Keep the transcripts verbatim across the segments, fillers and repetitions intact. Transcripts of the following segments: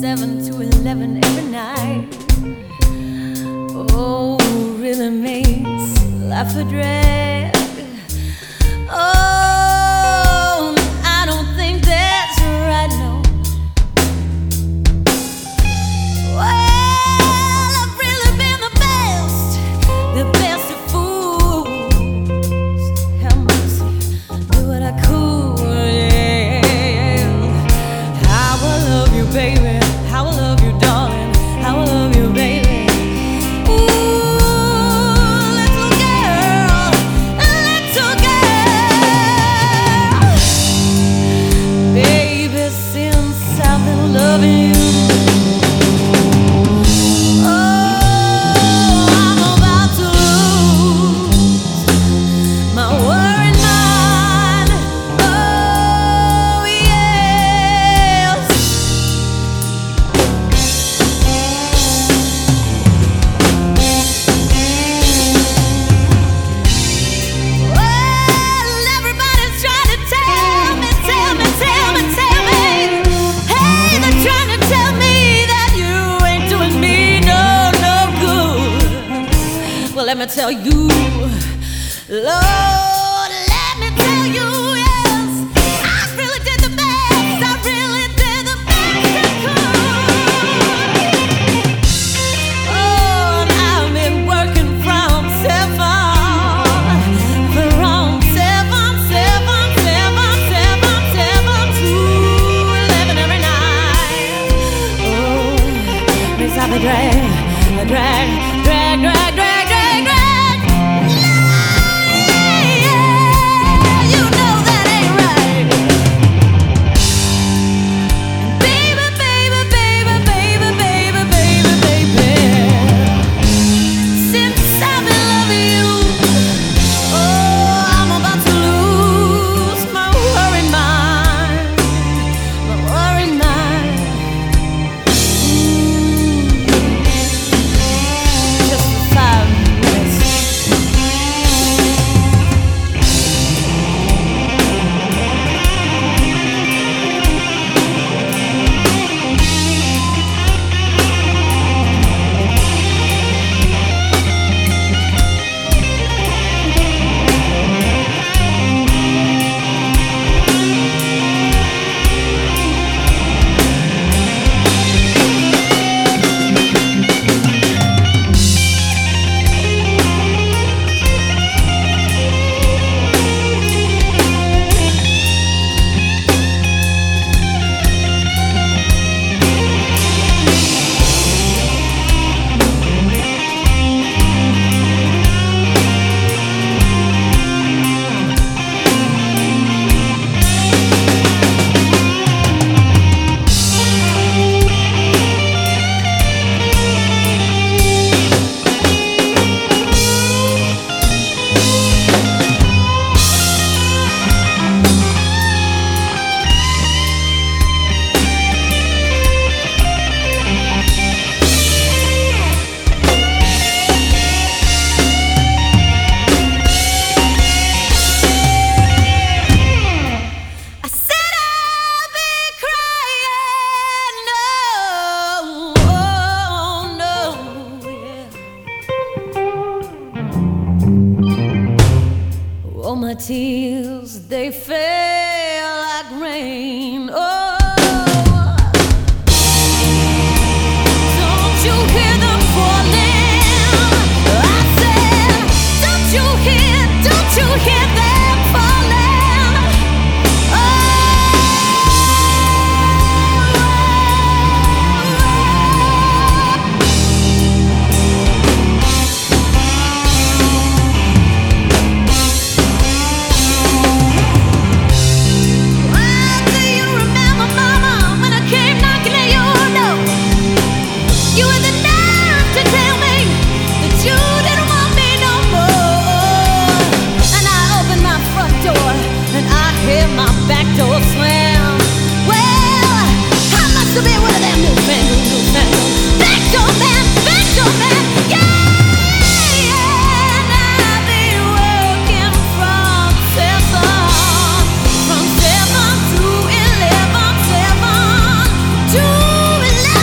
seven to eleven every night. Oh, really makes life a drag. Oh, I don't think that's right, no. Well, I've really been the best, the best of fools. Have mercy, do what I could, yeah. How I love you, baby. How I love you, darling. How I love you, baby. Let me tell you, Lord, let me tell you, yes, I really did the best, I really did the best I could. Oh, and I've been working from seven, from seven, seven, seven, seven, seven to eleven every night. Oh, makes up a drag, a drag, drag, drag, drag. Oh, my tears, they fell like rain. Oh, don't you hear them falling? I said, don't you hear, don't you hear them falling? Oh, to eleven,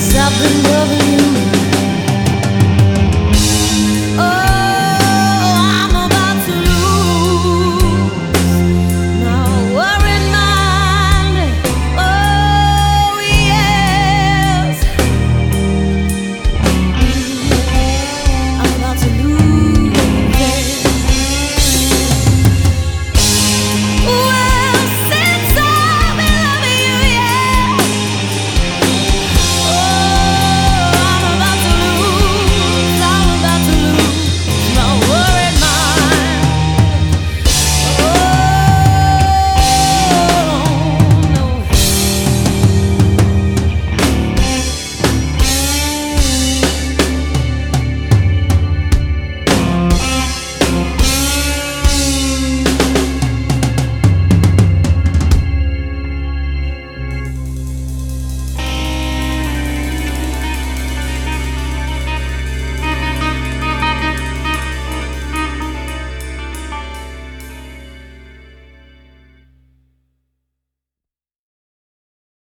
I've been loving you.